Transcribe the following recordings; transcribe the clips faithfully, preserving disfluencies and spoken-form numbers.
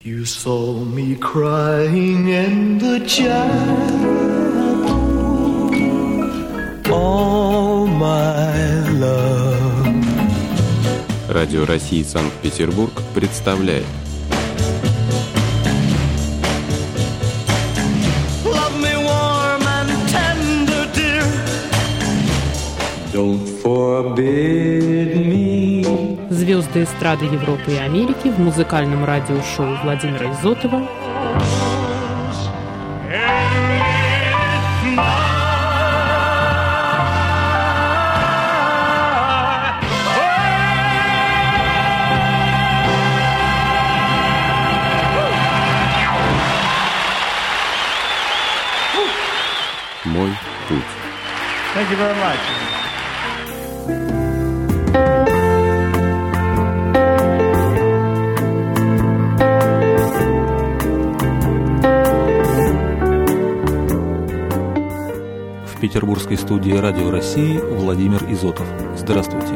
You saw me crying in the chapel, all my love. Радио России Санкт-Петербург представляет Love me warm and tender, dear. Don't forbid me. Звезды эстрады Европы и Америки в музыкальном радиошоу Владимира Изотова «Мой путь». Thank you very much. В петербургской студии Радио России Владимир Изотов. Здравствуйте.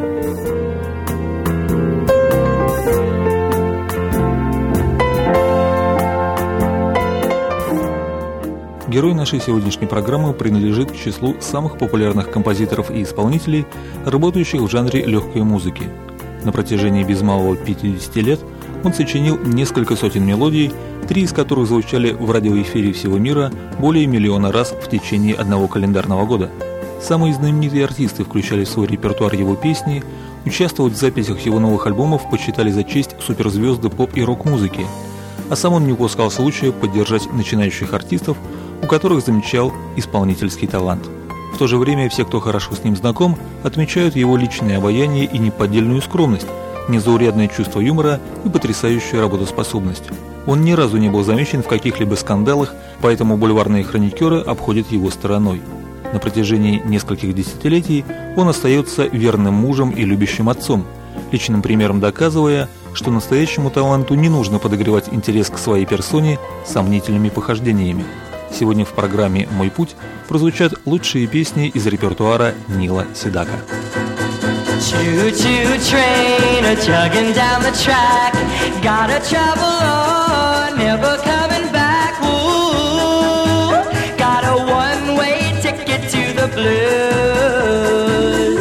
Герой нашей сегодняшней программы принадлежит к числу самых популярных композиторов и исполнителей, работающих в жанре легкой музыки. На протяжении без малого пятидесяти лет он сочинил несколько сотен мелодий, три из которых звучали в радиоэфире всего мира более миллиона раз в течение одного календарного года. Самые знаменитые артисты включали в свой репертуар его песни, участвовать в записях его новых альбомов почитали за честь суперзвезды поп- и рок-музыки, а сам он не упускал случая поддержать начинающих артистов, у которых замечал исполнительский талант. В то же время все, кто хорошо с ним знаком, отмечают его личное обаяние и неподдельную скромность, незаурядное чувство юмора и потрясающую работоспособность. Он ни разу не был замечен в каких-либо скандалах, поэтому бульварные хроникеры обходят его стороной. На протяжении нескольких десятилетий он остается верным мужем и любящим отцом, личным примером доказывая, что настоящему таланту не нужно подогревать интерес к своей персоне сомнительными похождениями. Сегодня в программе «Мой путь» прозвучат лучшие песни из репертуара Нила Седака. Choo-choo train a-chugging down the track. Gotta travel on, never coming back. Ooh, got a one-way ticket to the blues.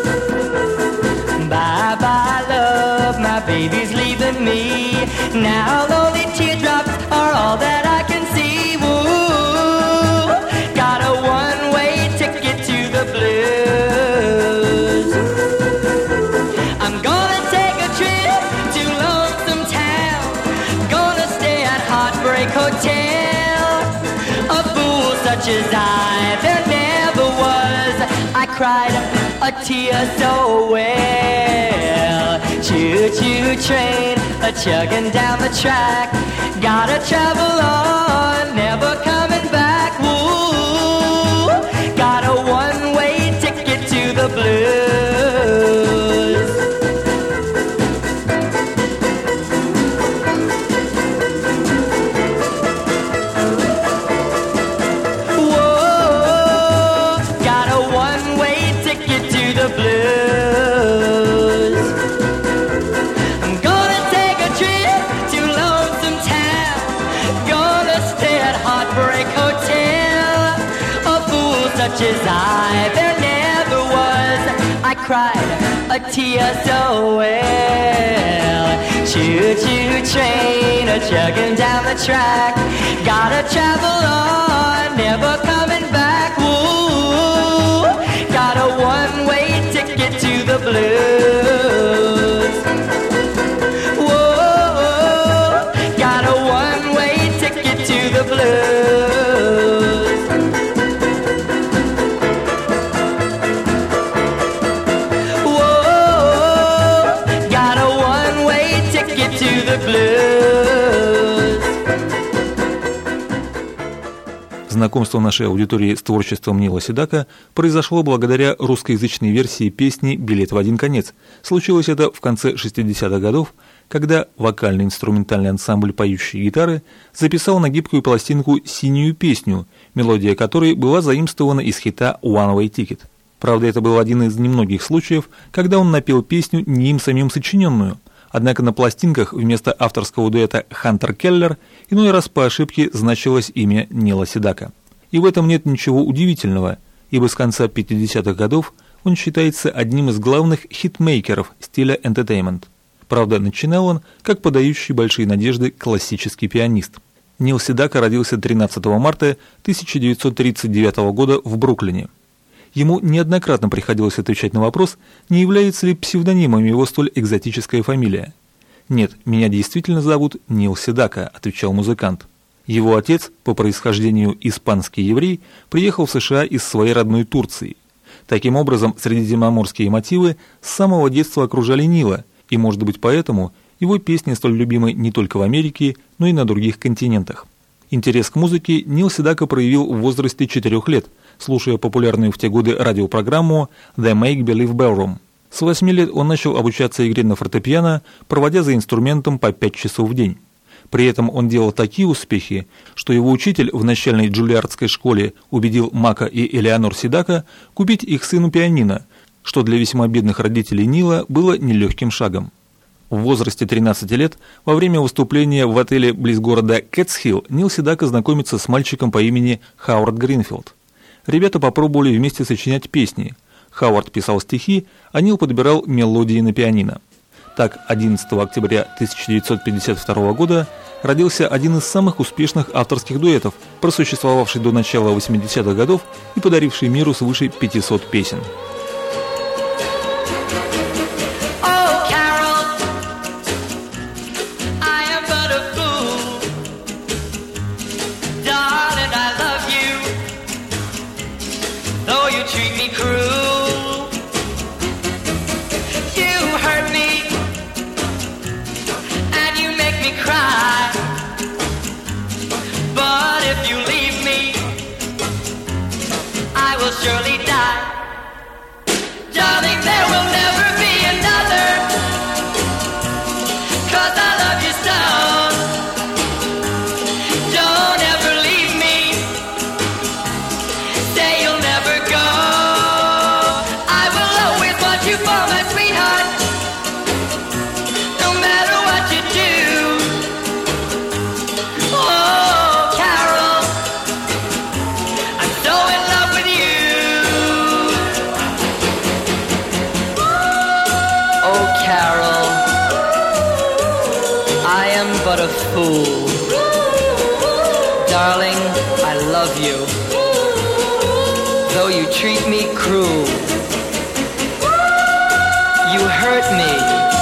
Bye-bye, love, my baby's leaving me. Now lonely teardrops are all that I can see. Ooh, got a one-way ticket to the blues. I'm gonna take a trip to Lonesome Town. Gonna stay at Heartbreak Hotel. A fool such as I, there never was. I cried a tear so well. Choo-choo train, a-chugging down the track. Gotta travel on, never coming back. Ooh, got a one-way ticket to the blues. Whoa, got a one-way ticket to the blues. I'm gonna take a trip to Lonesome Town. Gonna stay at Heartbreak Hotel. A fool such as I, there never was. I cried a tear so well. Choo-choo train, a-chugging down the track. Gotta travel on, never coming back. Ooh, got a one-way ticket to the blues. Whoa, got a one-way ticket to the blues. Whoa, got a one-way ticket to the blues. Знакомство нашей аудитории с творчеством Нила Седака произошло благодаря русскоязычной версии песни «Билет в один конец». Случилось это в конце шестидесятых годов, когда вокально-инструментальный ансамбль «Поющие гитары» записал на гибкую пластинку «Синюю песню», мелодия которой была заимствована из хита «One Way Ticket». Правда, это был один из немногих случаев, когда он напел песню не им самим сочиненную, Однако на пластинках вместо авторского дуэта «Хантер Келлер» иной раз по ошибке значилось имя Нила Седака. И в этом нет ничего удивительного, ибо с конца пятидесятых годов он считается одним из главных хитмейкеров стиля entertainment. Правда, начинал он как подающий большие надежды классический пианист. Нил Седака родился тринадцатого марта тысяча девятьсот тридцать девятого года в Бруклине. Ему неоднократно приходилось отвечать на вопрос, не является ли псевдонимом его столь экзотическая фамилия. «Нет, меня действительно зовут Нил Седака», — отвечал музыкант. Его отец, по происхождению испанский еврей, приехал в США из своей родной Турции. Таким образом, средиземноморские мотивы с самого детства окружали Нила, и, может быть, поэтому его песни столь любимы не только в Америке, но и на других континентах. Интерес к музыке Нил Седака проявил в возрасте четырех лет, слушая популярную в те годы радиопрограмму «The Make Believe Ballroom». С восьми лет он начал обучаться игре на фортепиано, проводя за инструментом по пять часов в день. При этом он делал такие успехи, что его учитель в начальной джульярдской школе убедил Мака и Элеонор Седака купить их сыну пианино, что для весьма бедных родителей Нила было нелегким шагом. В возрасте тринадцати лет, во время выступления в отеле близ города Кэтсхилл, Нил Седака знакомится с мальчиком по имени Хауард Гринфилд. Ребята попробовали вместе сочинять песни. Хауард писал стихи, а Нил подбирал мелодии на пианино. Так, одиннадцатого октября тысяча девятьсот пятьдесят второго года родился один из самых успешных авторских дуэтов, просуществовавший до начала восьмидесятых годов и подаривший миру свыше пятисот песен. Treat me cruel. You hurt me and you make me cry. But if you leave me, I will surely die. Darling, there will never be another, 'cause I love you so. Don't ever leave me. Say you'll never go. You for my sweetheart, no matter what you do. Oh, Carol, I'm so in love with you. Oh, Carol, I am but a fool. Darling, I love you, though you treat me cruel. You hurt me,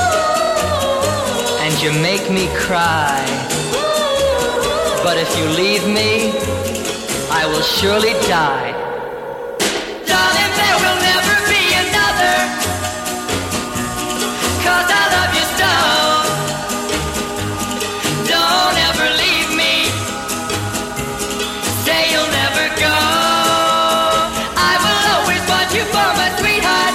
and you make me cry. But if you leave me, I will surely die. Darling, there will never be another, 'cause I love you so. Don't ever leave me. Say you'll never go. I will always want you for my sweetheart.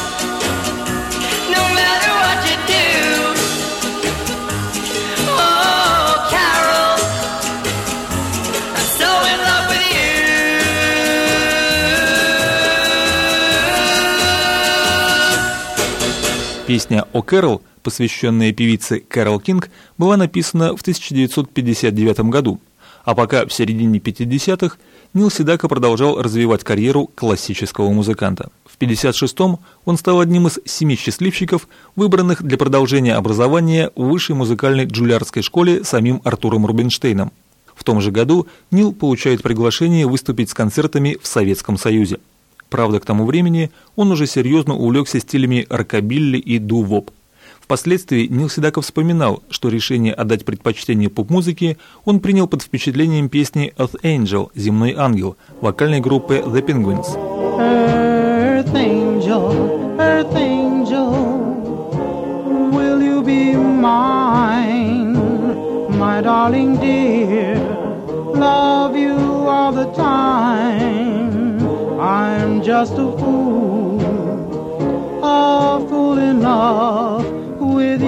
Песня «О Кэрол», посвященная певице Кэрол Кинг, была написана в тысяча девятьсот пятьдесят девятом году, а пока в середине пятидесятых Нил Седака продолжал развивать карьеру классического музыканта. В пятьдесят шестом он стал одним из семи счастливчиков, выбранных для продолжения образования в высшей музыкальной джульярдской школе самим Артуром Рубинштейном. В том же году Нил получает приглашение выступить с концертами в Советском Союзе. Правда, к тому времени он уже серьезно увлекся стилями рокобилли и ду-воп. Впоследствии Нил Седака вспоминал, что решение отдать предпочтение поп-музыке он принял под впечатлением песни «Earth Angel» «Земной ангел» вокальной группы The Penguins. Earth Angel, Earth Angel, will you be mine, my darling dear, love you all the time. I'm just a fool, a fool in love with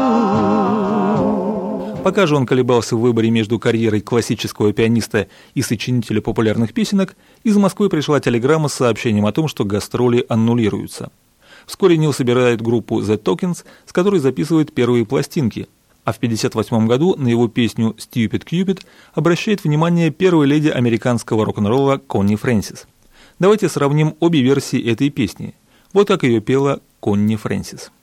you. Пока же он колебался в выборе между карьерой классического пианиста и сочинителя популярных песенок, из Москвы пришла телеграмма с сообщением о том, что гастроли аннулируются. Вскоре Нил собирает группу The Tokens, с которой записывает первые пластинки, а в пятьдесят восьмом году на его песню «Stupid Cupid» обращает внимание первой леди американского рок-н-ролла Конни Фрэнсис. Давайте сравним обе версии этой песни. Вот как ее пела Конни Фрэнсис.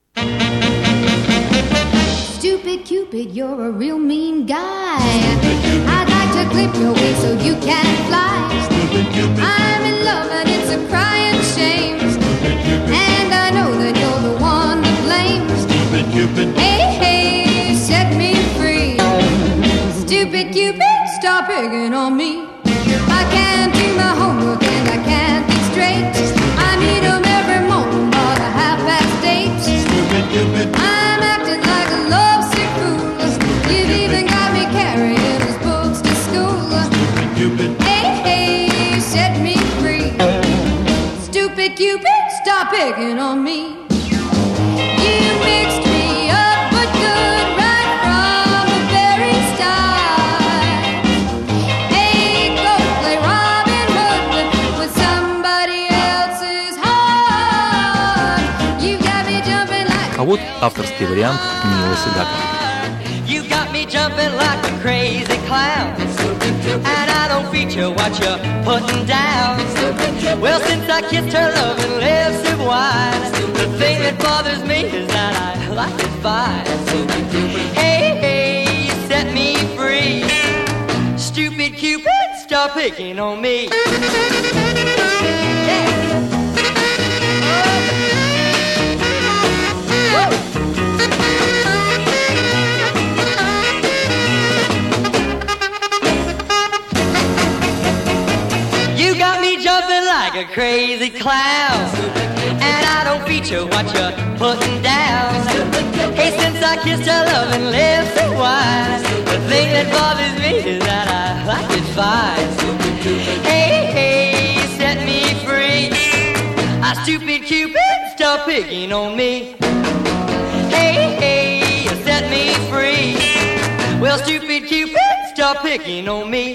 Stupid Cupid, you're a real mean guy. I'd like to clip your wings so you can fly. I'm in love and it's a crying shame. And I know that you're the one to blame. Stupid Cupid. Hey, hey, set me free. Stupid Cupid, stop picking on me. I can't do my homework and I can't think straight. I need 'em every morning about a half past eight. Stupid Cupid. I'm acting like a lovesick fool. You've even got me carrying his books to school. Stupid Cupid. Hey, hey, set me free. Stupid Cupid, stop picking on me. You mixed me up but good right from the very start. Hey, go play Robin Hood with somebody else's heart. You got me jumping like А вот авторский вариант Нила Седака. You got me jumping like a crazy clown. And I don't feature what you're putting down. Well, since I kissed her loving lips of wine, the thing that bothers me is that I like it fine. Hey, hey, you set me free. Stupid Cupid, stop picking on me. Yeah. Like a crazy clown, and I don't feature what you're putting down. Hey, since I kissed your loving lips of wine, the thing that bothers me is that I like it fine. Hey, hey, you set me free. Ah, stupid Cupid, stop picking on me. Hey, hey, you set me free. Well, stupid Cupid, stop picking on me.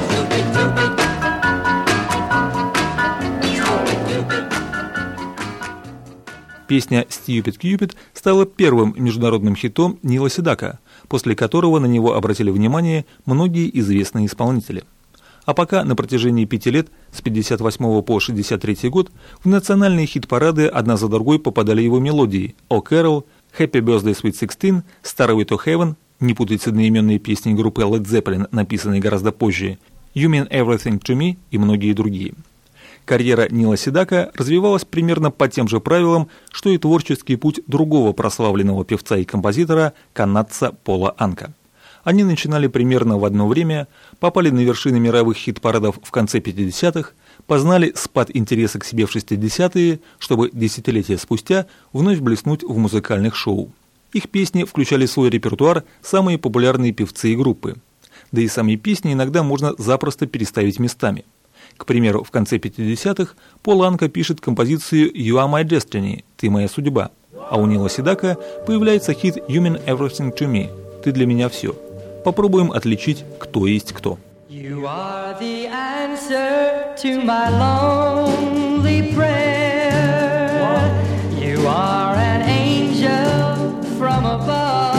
Песня «Stupid Cupid» стала первым международным хитом Нила Седака, после которого на него обратили внимание многие известные исполнители. А пока на протяжении пяти лет, с пятьдесят восьмого по шестьдесят третий год, в национальные хит-парады одна за другой попадали его мелодии «Oh Carol», «Happy Birthday Sweet Sixteen», «Starway to Heaven», не путать с одноименной песней группы Led Zeppelin, написанной гораздо позже, «You Mean Everything to Me» и многие другие. Карьера Нила Седака развивалась примерно по тем же правилам, что и творческий путь другого прославленного певца и композитора, канадца Пола Анка. Они начинали примерно в одно время, попали на вершины мировых хит-парадов в конце пятидесятых, познали спад интереса к себе в шестидесятые, чтобы десятилетия спустя вновь блеснуть в музыкальных шоу. Их песни включали в свой репертуар самые популярные певцы и группы. Да и сами песни иногда можно запросто переставить местами. К примеру, в конце пятидесятых Пол Анка пишет композицию «You are my destiny» – «Ты моя судьба», а у Нила Седака появляется хит «You mean everything to me» – «Ты для меня все». Попробуем отличить, кто есть кто. You are the answer to my lonely prayer. You are an angel from above.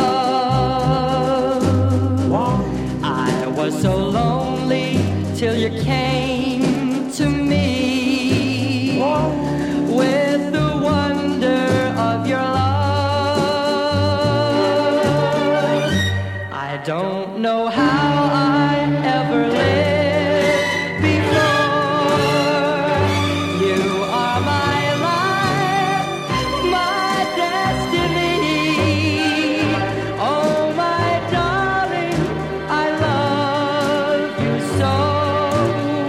I was so lonely till you came to me with the wonder of your love. I don't know how I ever lived before. You are my life, my destiny. Oh, my darling, I love you so.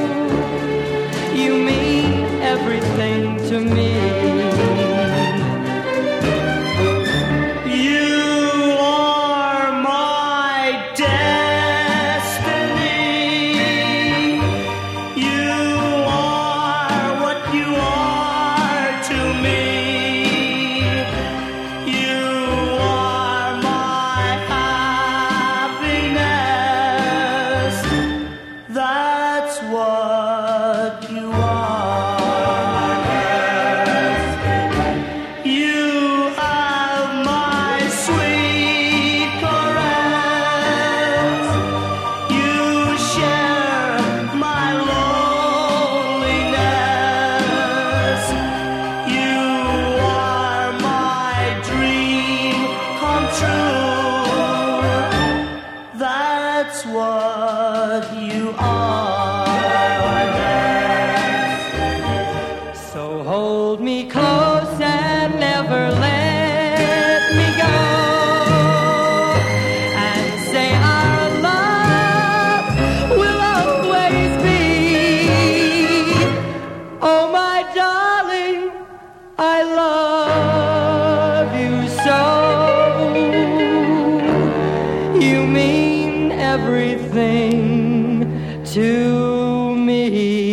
that's what you are. So hold me close and never let me go, and say our love will always be. Oh my darling, I love you so. You mean everything to me.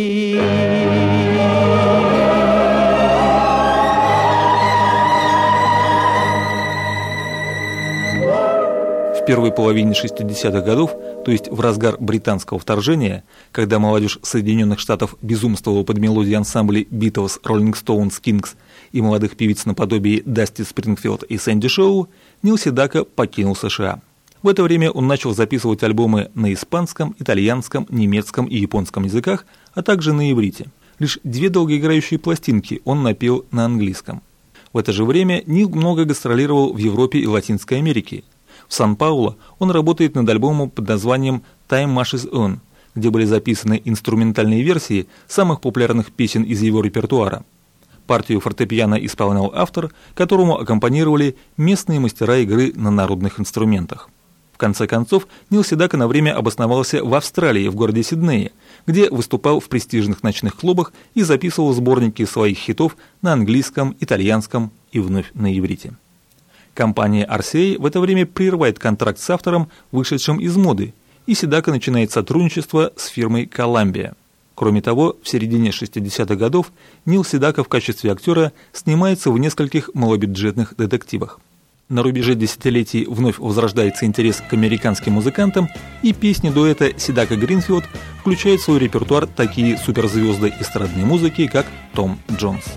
В первой половине шестидесятых годов, то есть в разгар британского вторжения, когда молодежь Соединенных Штатов безумствовала под мелодии ансамблей Beatles, Rolling Stones, Kings и молодых певиц наподобие Дасти Спрингфилд и Сэнди Шоу, Нил Седака покинул США. В это время он начал записывать альбомы на испанском, итальянском, немецком и японском языках, а также на иврите. Лишь две долгоиграющие пластинки он напел на английском. В это же время Нил много гастролировал в Европе и Латинской Америке. В Сан-Пауло он работает над альбомом под названием «Time Marches On», где были записаны инструментальные версии самых популярных песен из его репертуара. Партию фортепиано исполнял автор, которому аккомпанировали местные мастера игры на народных инструментах. В конце концов, Нил Седака на время обосновался в Австралии, в городе Сиднее, где выступал в престижных ночных клубах и записывал сборники своих хитов на английском, итальянском и вновь на иврите. Компания ар си эй в это время прерывает контракт с автором, вышедшим из моды, и Седака начинает сотрудничество с фирмой Columbia. Кроме того, в середине шестидесятых годов Нил Седака в качестве актера снимается в нескольких малобюджетных детективах. На рубеже десятилетий вновь возрождается интерес к американским музыкантам, и песни дуэта Седака-Гринфилд включают в свой репертуар такие суперзвезды эстрадной музыки, как Том Джонс.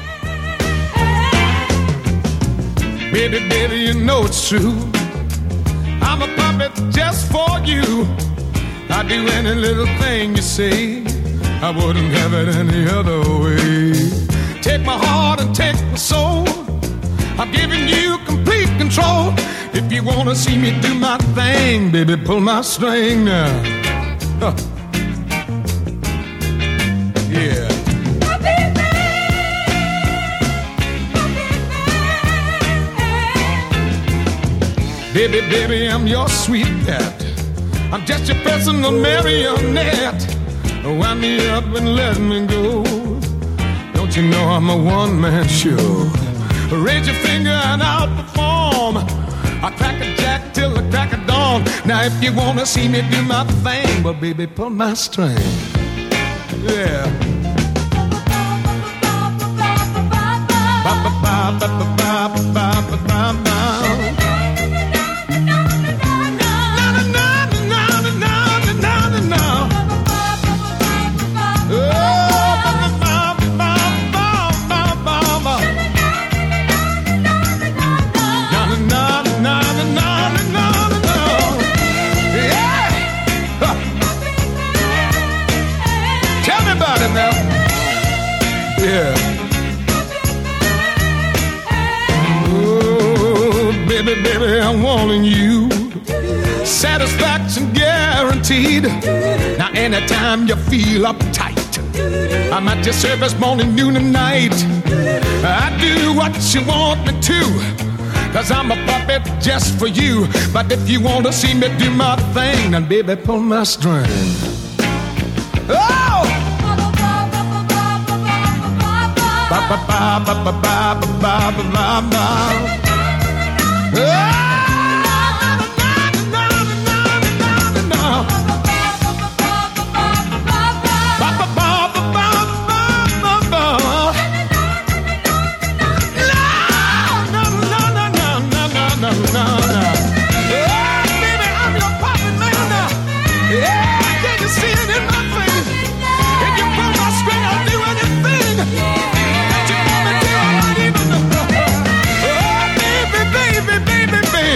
Baby, baby, you know it's true. I'm a puppet just for you. I'd do any little thing you say. I wouldn't have it any other way. Take my heart and take my soul. I'm giving you complete control. If you wanna see me do my thing, baby, pull my string now. Huh. Yeah. Baby, baby, I'm your sweet pet. I'm just your personal marionette. Wind me up and let me go. Don't you know I'm a one-man show? Raise your finger and I'll perform. I crack a jack till the crack of dawn. Now if you wanna see me do my thing, well baby, pull my string. Yeah. Ba ba ba ba ba ba ba ba ba ba. Yeah. Oh, baby, baby, I'm wanting you. Satisfaction guaranteed. Now, anytime you feel uptight, I'm at your service morning, noon, and night. I do what you want me to, 'cause I'm a puppet just for you. But if you want to see me do my thing, then baby, pull my string. Oh! Ba ba ba ba ba ba ba ba ba ba. Baby,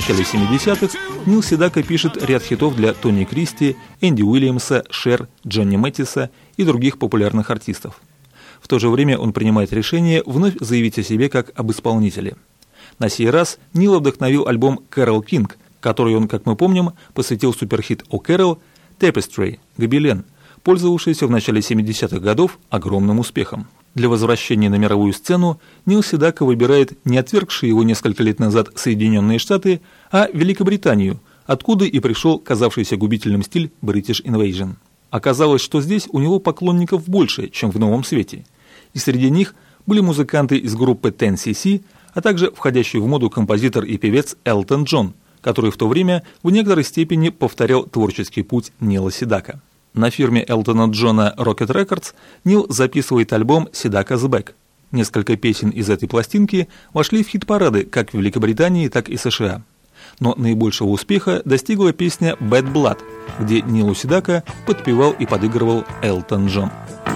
начале семидесятых Нил Седака пишет ряд хитов для Тони Кристи, Энди Уильямса, Шер, Джонни Мэттиса и других популярных артистов. В то же время он принимает решение вновь заявить о себе как об исполнителе. На сей раз Нила вдохновил альбом «Кэрол Кинг», который он, как мы помним, посвятил суперхит «О Кэрол» «Tapestry» — «Гобелен», пользовавшийся в начале семидесятых годов огромным успехом. Для возвращения на мировую сцену Нил Седака выбирает не отвергшие его несколько лет назад Соединенные Штаты, а Великобританию, откуда и пришел казавшийся губительным стиль British Invasion. Оказалось, что здесь у него поклонников больше, чем в Новом Свете, и среди них были музыканты из группы Ten си си, а также входящий в моду композитор и певец Элтон Джон, который в то время в некоторой степени повторял творческий путь Нила Седака. На фирме Элтона Джона Rocket Records Нил записывает альбом «Седака's Back». Несколько песен из этой пластинки вошли в хит-парады как в Великобритании, так и США. Но наибольшего успеха достигла песня «Bad Blood», где Нилу Седака подпевал и подыгрывал Элтон Джон.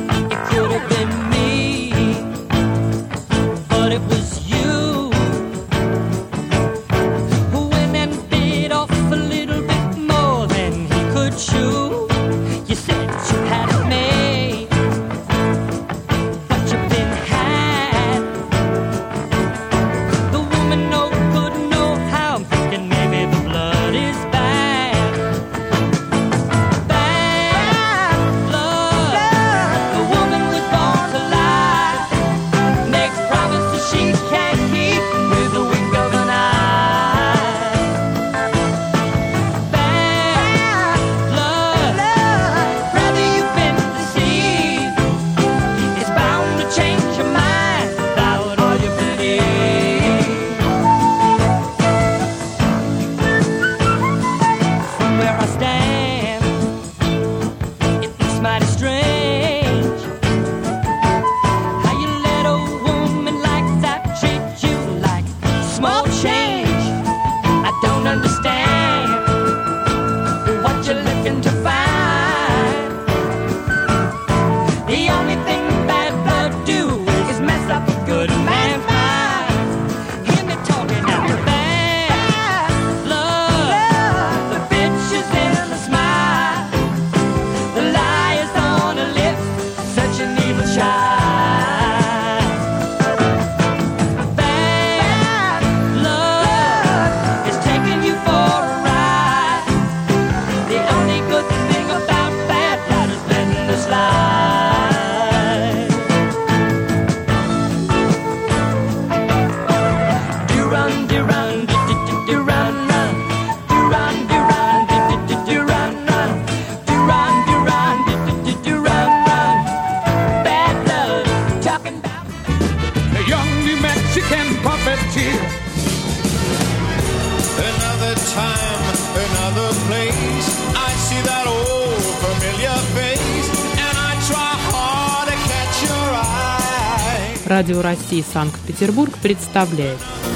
Радио России Санкт-Петербург представляет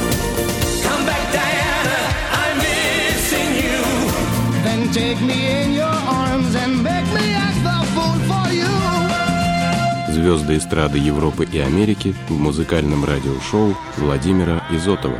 Звезды эстрады Европы и Америки в музыкальном радиошоу Владимира Изотова.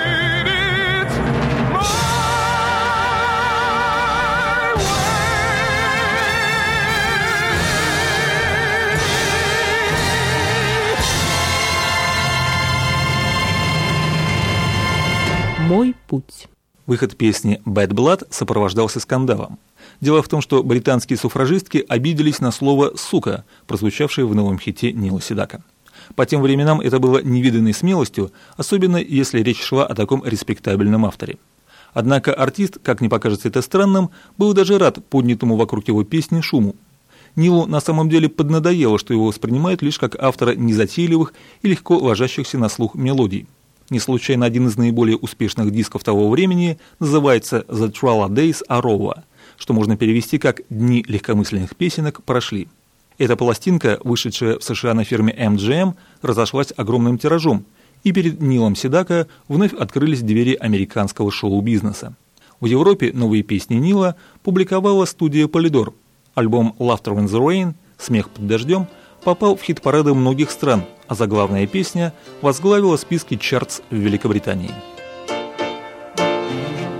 «Мой путь». Выход песни «Bad Blood» сопровождался скандалом. Дело в том, что британские суфражистки обиделись на слово «сука», прозвучавшее в новом хите Нила Седака. По тем временам это было невиданной смелостью, особенно если речь шла о таком респектабельном авторе. Однако артист, как ни покажется это странным, был даже рад поднятому вокруг его песни шуму. Нилу на самом деле поднадоело, что его воспринимают лишь как автора незатейливых и легко ложащихся на слух мелодий. Не случайно один из наиболее успешных дисков того времени называется «The Tralla Days Are Over», что можно перевести как «Дни легкомысленных песенок прошли». Эта пластинка, вышедшая в США на фирме эм джи эм, разошлась огромным тиражом, и перед Нилом Седака вновь открылись двери американского шоу-бизнеса. В Европе новые песни Нила публиковала студия Polydor. Альбом «Laughter in the Rain» «Смех под дождем» попал в хит-парады многих стран, а заглавная песня возглавила списки чартс в Великобритании.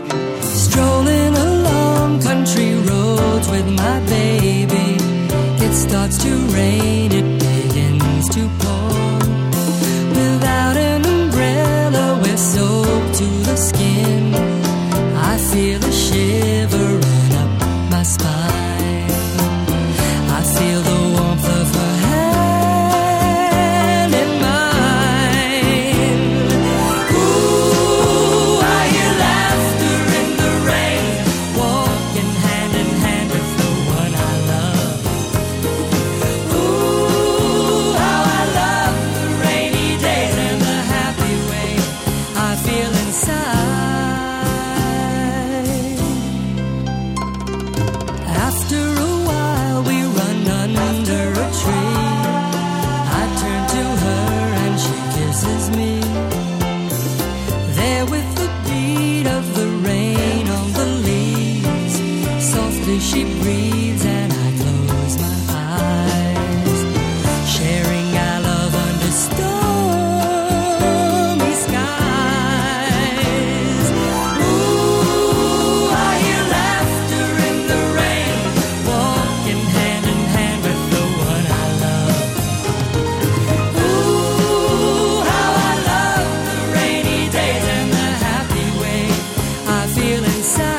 my baby. It starts to rain, it begins to pour. Without an umbrella, we're soaked to the skin. I feel a shiver run up my spine. I feel the warmth of her hand in mine. Ooh, I hear laughter in the rain, walking hand in hand with the one I love. Ooh, how I love the rainy days and the happy way I feel inside. After a while we run under a tree. I turn to her and she kisses me. There with the beat of the rain on the leaves, softly she breathes and I close my eyes, sharing our love under stormy skies. Ooh, I hear laughter in the rain, walking hand in hand with the one I love. Ooh, how I love the rainy days and the happy way I feel inside.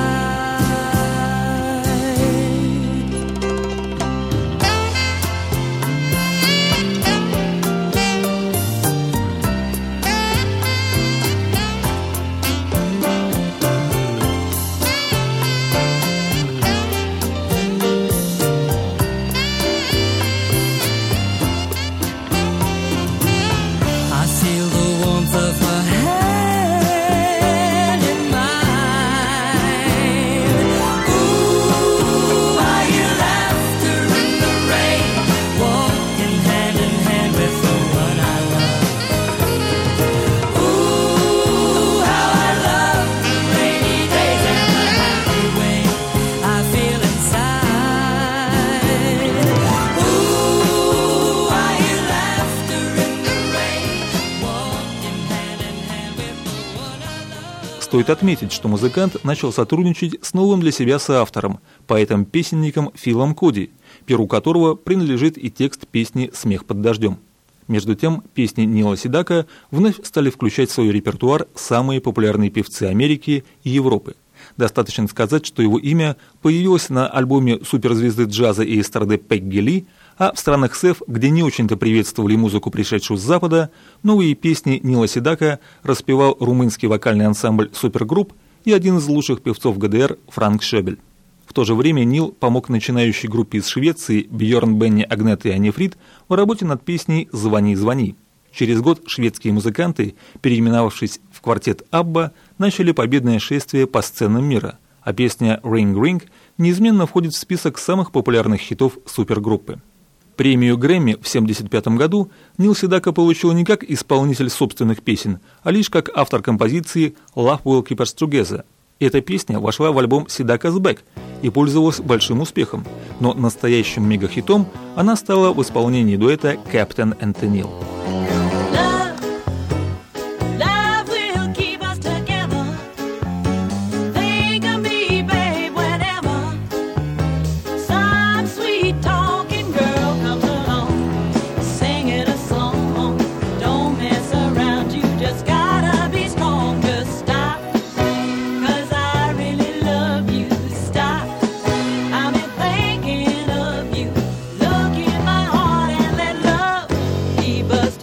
I feel the warmth of her hand in mine. Ooh, I hear laughter in the rain, walking hand in hand with the one I love. Ooh, how I love the rainy days and the happy way I feel inside. Ooh, I hear laughter in the rain, walking hand in hand with the one I love. Стоит отметить, что музыкант начал сотрудничать с новым для себя соавтором, поэтом-песенником Филом Коди, перу которого принадлежит и текст песни «Смех под дождем». Между тем, песни Нила Седака вновь стали включать в свой репертуар самые популярные певцы Америки и Европы. Достаточно сказать, что его имя появилось на альбоме суперзвезды джаза и эстрады Пегги Ли, а в странах СЭФ, где не очень-то приветствовали музыку, пришедшую с Запада, новые песни Нила Седака распевал румынский вокальный ансамбль «Супергрупп» и один из лучших певцов ГДР Франк Шебель. В то же время Нил помог начинающей группе из Швеции Бьорн, Бенни, Агнет и Ани Фрид в работе над песней «Звони, звони». Через год шведские музыканты, переименовавшись в квартет Абба, начали победное шествие по сценам мира, а песня «Ring Ring» неизменно входит в список самых популярных хитов супергруппы. Премию Грэмми в тысяча девятьсот семьдесят пятом году Нил Седака получил не как исполнитель собственных песен, а лишь как автор композиции «Love Will Keep Us Together». Эта песня вошла в альбом «Седака's Back» и пользовалась большим успехом, но настоящим мегахитом она стала в исполнении дуэта «Captain and Tennille». Keep us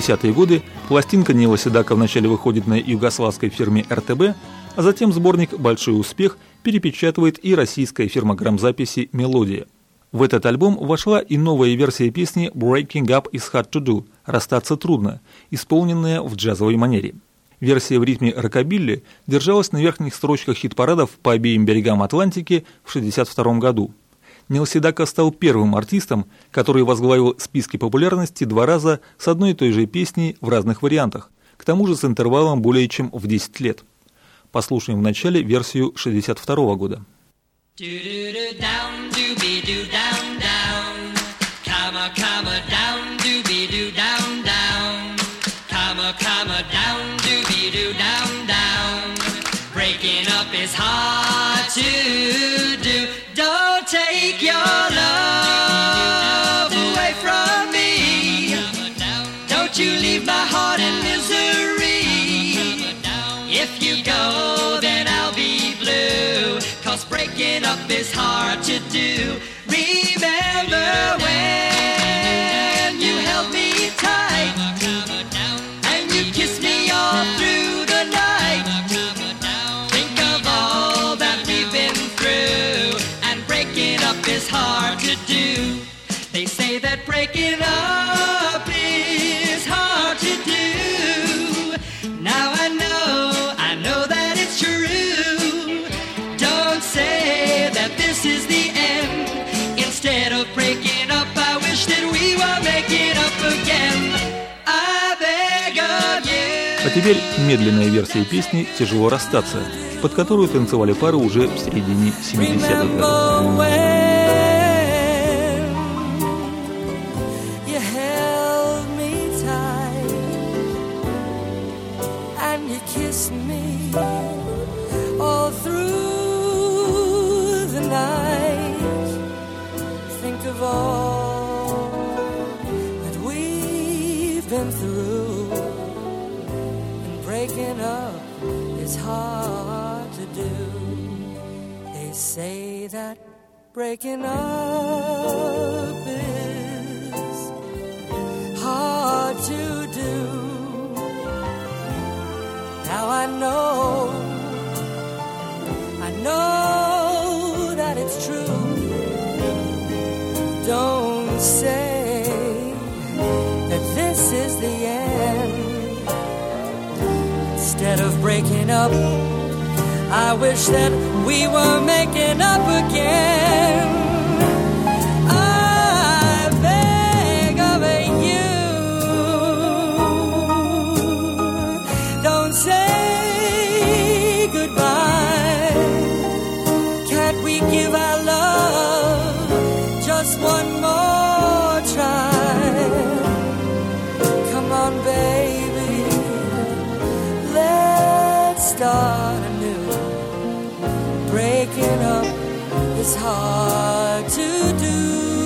семидесятые годы пластинка Нила Седака вначале выходит на югославской фирме эр тэ бэ, а затем сборник «Большой успех» перепечатывает и российская фирма грамзаписи «Мелодия». В этот альбом вошла и новая версия песни «Breaking Up is Hard to Do» – «Расстаться трудно», исполненная в джазовой манере. Версия в ритме рокобилли держалась на верхних строчках хит-парадов по обеим берегам Атлантики в шестьдесят втором году. Нил Седака стал первым артистом, который возглавил списки популярности два раза с одной и той же песней в разных вариантах, к тому же с интервалом более чем в десять лет. Послушаем вначале версию шестьдесят второго года. Take your love away from me. Don't you leave my heart in misery. If you go, then I'll be blue. Cause breaking up is hard to do. Remember when you held me tight and you kissed me all through the night. Think of all that we've been through. Breaking up is hard to do. They say that breaking up is hard to do. Now I know, I know that it's true. Don't say that this is the end. Instead of breaking up, I wish that we were making up again. I beg of you. А теперь медленная версия песни «Тяжело расстаться», под которую танцевали пары уже в середине семидесятых годов. Breaking up is hard to do. They say that breaking up is hard to do. Now I know, I know that it's true. Don't say that this is the end. Instead of breaking up, I wish that we were making up again. I beg of you, don't say goodbye. Can't we give our love just one more try? Come on, baby. Start anew. Breaking up is hard to do.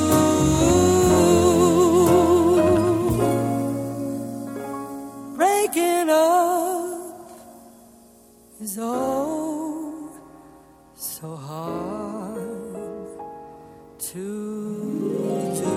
Breaking up is oh so hard to do.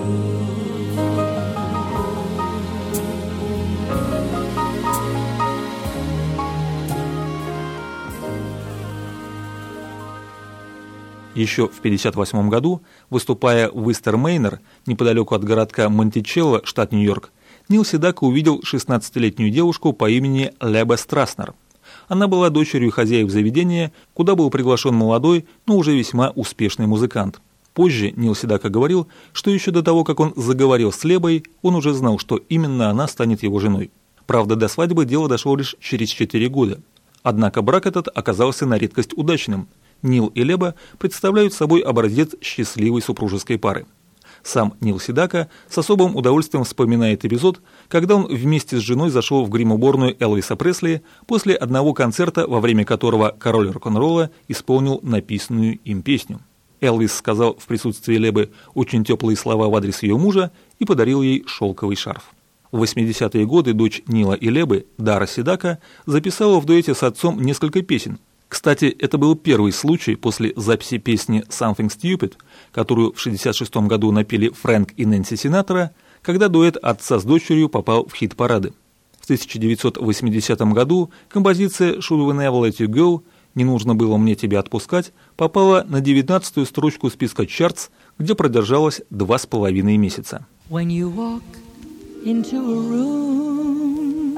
Еще в пятьдесят восьмом году, выступая в Истер-Мейнер, неподалеку от городка Монтичелло, штат Нью-Йорк, Нил Седака увидел шестнадцатилетнюю девушку по имени Лебе Страснер. Она была дочерью хозяев заведения, куда был приглашен молодой, но уже весьма успешный музыкант. Позже Нил Седака говорил, что еще до того, как он заговорил с Лебой, он уже знал, что именно она станет его женой. Правда, до свадьбы дело дошло лишь через четыре года. Однако брак этот оказался на редкость удачным. Нил и Леба представляют собой образец счастливой супружеской пары. Сам Нил Седака с особым удовольствием вспоминает эпизод, когда он вместе с женой зашел в грим-уборную Элвиса Пресли после одного концерта, во время которого король рок-н-ролла исполнил написанную им песню. Элвис сказал в присутствии Лебы очень теплые слова в адрес ее мужа и подарил ей шелковый шарф. В восьмидесятые годы дочь Нила и Лебы, Дара Седака, записала в дуэте с отцом несколько песен. Кстати, это был первый случай после записи песни «Something Stupid», которую в шестьдесят шестом году напели Фрэнк и Нэнси Синатра, когда дуэт отца с дочерью попал в хит-парады. В тысяча девятьсот восьмидесятом году композиция «Should We Never Let You Go» «Не нужно было мне тебя отпускать» попала на девятнадцатую строчку списка «Чартс», где продержалась два с половиной месяца. When you walk into a room,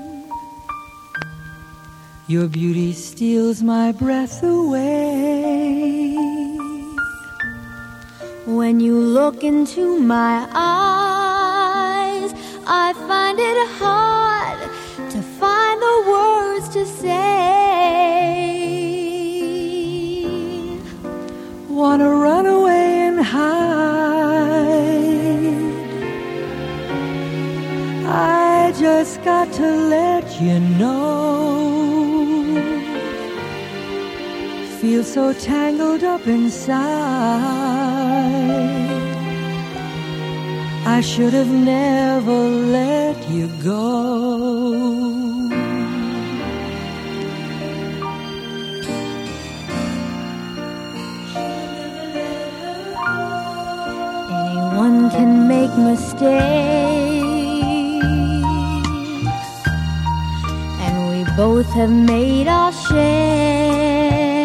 your beauty steals my breath away. When you look into my eyes, I find it hard to find the words to say. Wanna run away and hide. I just got to let you know. Feel so tangled up inside. I should have never let you go. Anyone can make mistakes, and we both have made our share.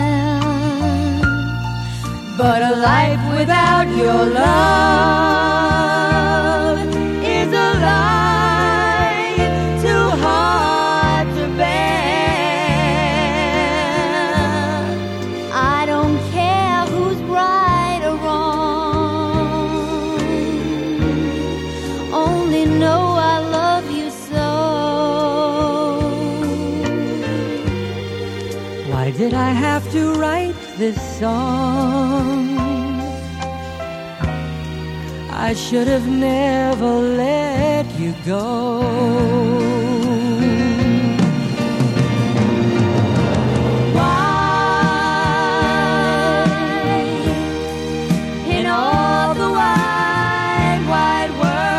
But a life without your love is a life too hard to bear. I don't care who's right or wrong, only know I love you so. Why did I have to write this song? I should have never let you go. Why, in all the wide, wide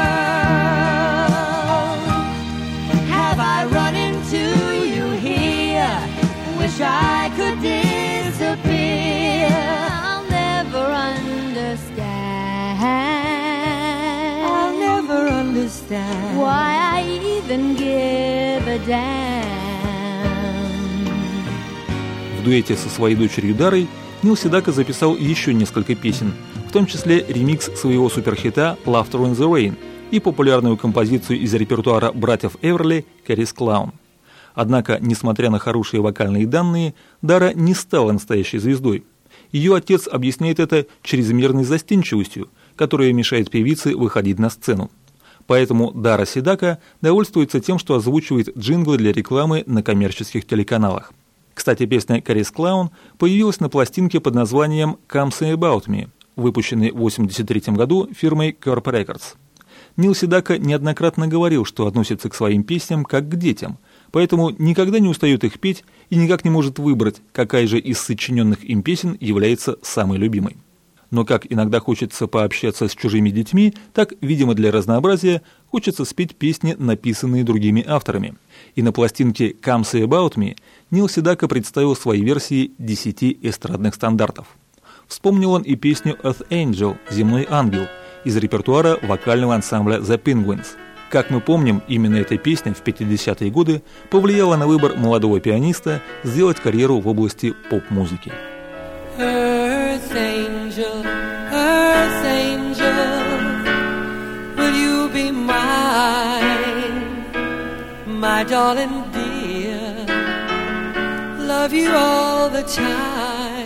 world, have I run into you here? Wish I could disappear. I'll never understand. I'll never understand why I even give a damn. В дуэте со своей дочерью Дарой Нил Седака записал еще несколько песен, в том числе ремикс своего суперхита «Laughter in the Rain» и популярную композицию из репертуара братьев Эверли «Carrie's Clown». Однако, несмотря на хорошие вокальные данные, Дара не стала настоящей звездой. Ее отец объясняет это чрезмерной застенчивостью, которая мешает певице выходить на сцену. Поэтому Дара Седака довольствуется тем, что озвучивает джинглы для рекламы на коммерческих телеканалах. Кстати, песня «Carrie's Clown» появилась на пластинке под названием «Come Say About Me», выпущенной в восемьдесят третьем году фирмой Curb Records. Нил Седака неоднократно говорил, что относится к своим песням как к детям, поэтому никогда не устает их петь и никак не может выбрать, какая же из сочиненных им песен является самой любимой. Но как иногда хочется пообщаться с чужими детьми, так, видимо, для разнообразия, хочется спеть песни, написанные другими авторами. И на пластинке «Come Say About Me» Нил Седака представил свои версии десяти эстрадных стандартов. Вспомнил он и песню «Earth Angel» «Земной ангел» из репертуара вокального ансамбля «The Penguins». Как мы помним, именно эта песня в пятидесятые годы повлияла на выбор молодого пианиста сделать карьеру в области поп-музыки. Earth angel, earth angel, will you be mine, my darling dear, love you all the time,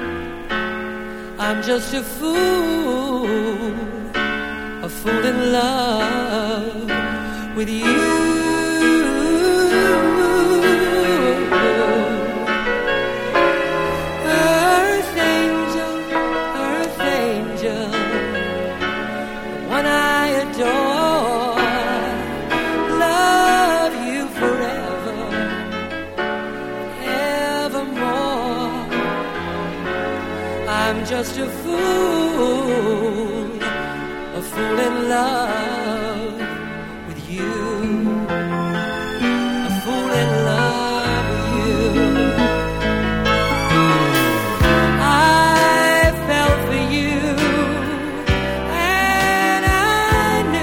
I'm just a fool, a fool in love with you. I'm just a fool, a fool in love with you, a fool in love with you. I fell for you, and I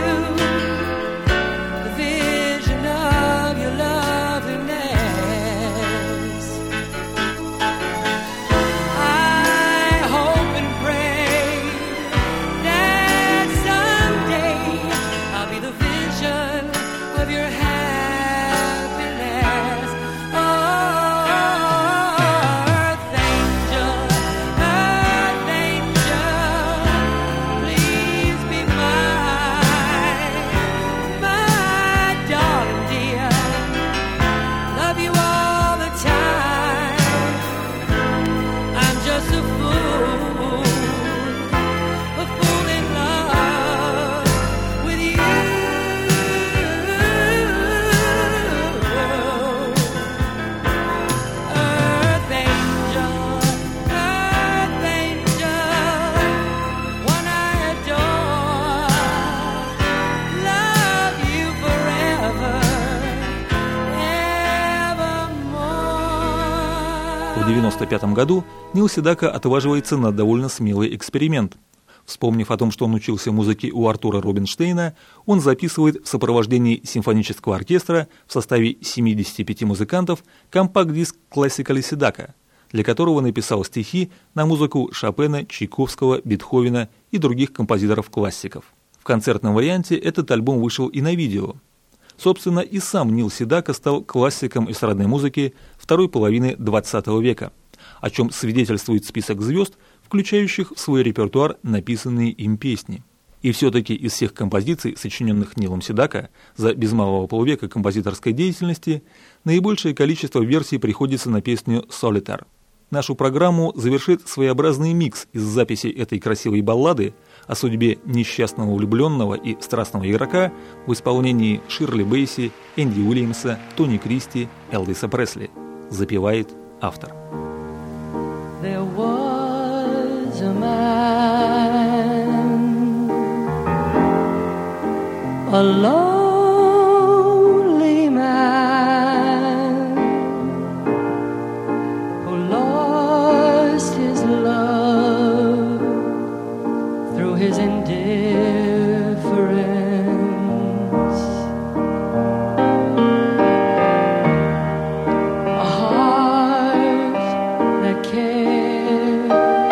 В девяносто пятом году Нил Седака отваживается на довольно смелый эксперимент. Вспомнив о том, что он учился музыке у Артура Рубинштейна, он записывает в сопровождении симфонического оркестра в составе семидесяти пяти музыкантов компакт-диск Classically Седака, для которого написал стихи на музыку Шопена, Чайковского, Бетховена и других композиторов-классиков. В концертном варианте этот альбом вышел и на видео. Собственно, и сам Нил Седака стал классиком эстрадной музыки второй половины двадцатого века, о чем свидетельствует список звезд, включающих в свой репертуар написанные им песни. И все-таки из всех композиций, сочиненных Нилом Седака за без малого полвека композиторской деятельности, наибольшее количество версий приходится на песню «Solitaire». Нашу программу завершит своеобразный микс из записей этой красивой баллады о судьбе несчастного влюбленного и страстного игрока в исполнении Ширли Бейси, Энди Уильямса, Тони Кристи, Элвиса Пресли. Запевает автор. There was a man, a lonely man, who lost his love through his indifference. A heart that cared,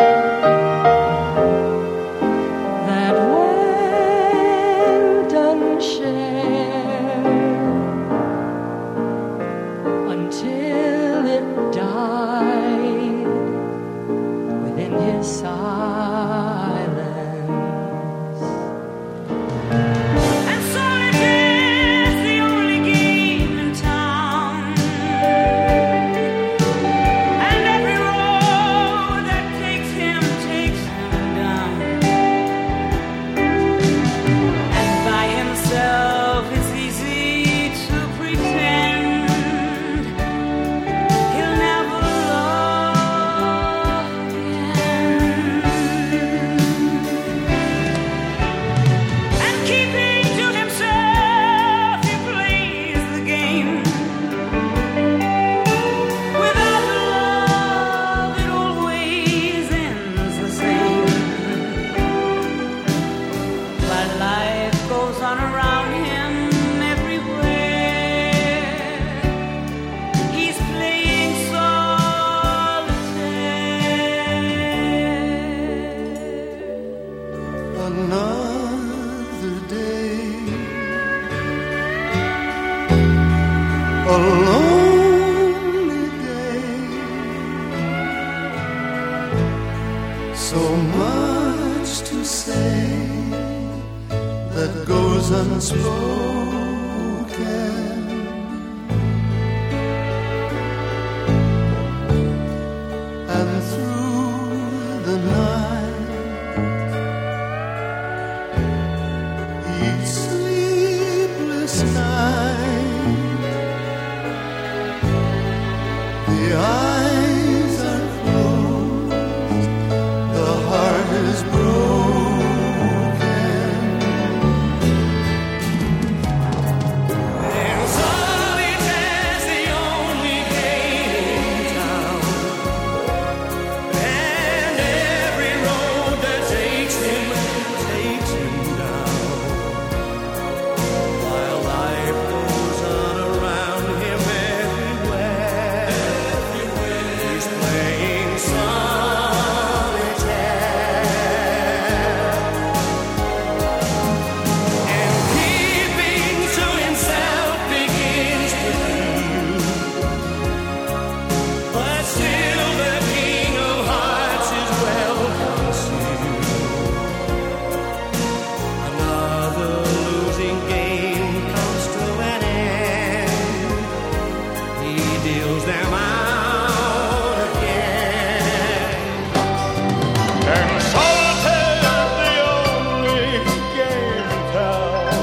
that went unshared until it died within his silence. And solitaire's the only game in town, and every road that takes him takes him down. And by himself it's easy to pretend he'll never love again. And keeping to himself he plays the game. Without love it always ends the same. But life goes on around him everywhere. He's playing solitaire. Another day, a lonely day, so much to say that goes unspoken, and through the night each sleepless night, the eyes are closed, the heart is broken. And solitaire's the only game in town, and every road that takes him takes him down. While life goes on around him everywhere, he's playing solitaire. And keeping to himself begins to feel, but still the king of hearts is well concealed. Another losing game comes to an end. He deals them out again. And solitaire's the only game in town.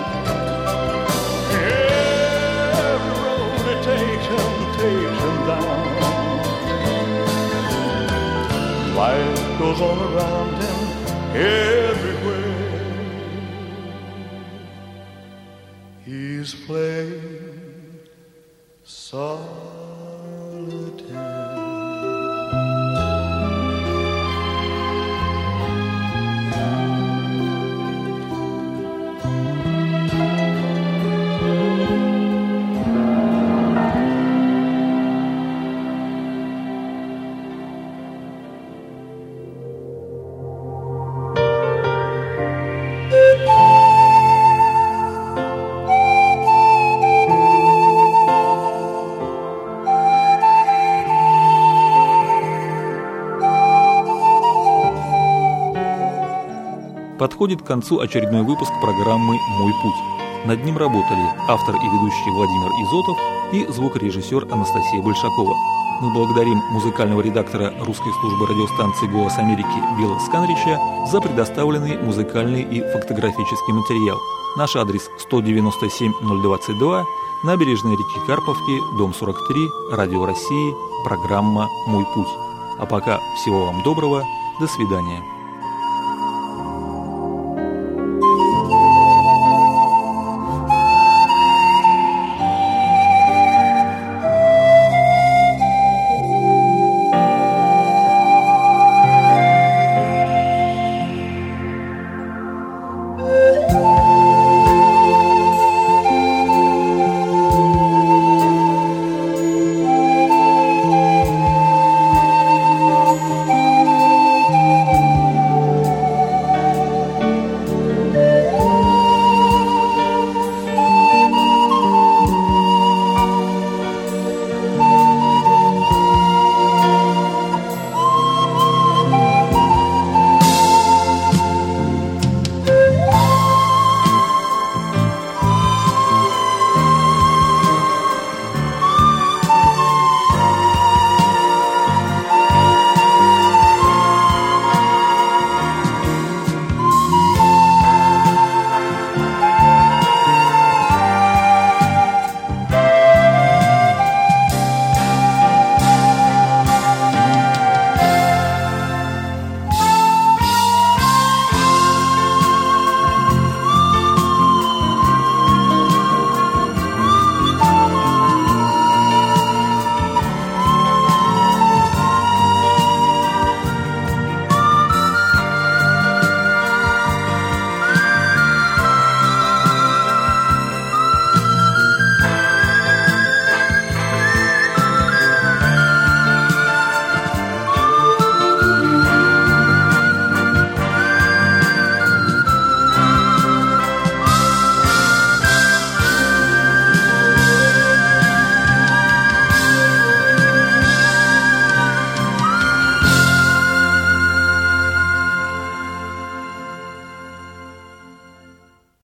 Every road it takes him, takes him down. Life goes on around him everywhere. He's playing solitaire. Подходит к концу очередной выпуск программы «Мой путь». Над ним работали автор и ведущий Владимир Изотов и звукорежиссер Анастасия Большакова. Мы благодарим музыкального редактора русской службы радиостанции «Голос Америки» Билла Сканрича за предоставленный музыкальный и фотографический материал. Наш адрес сто девяносто семь ноль двадцать два, набережная реки Карповки, дом сорок три, Радио России, программа «Мой путь». А пока всего вам доброго, до свидания.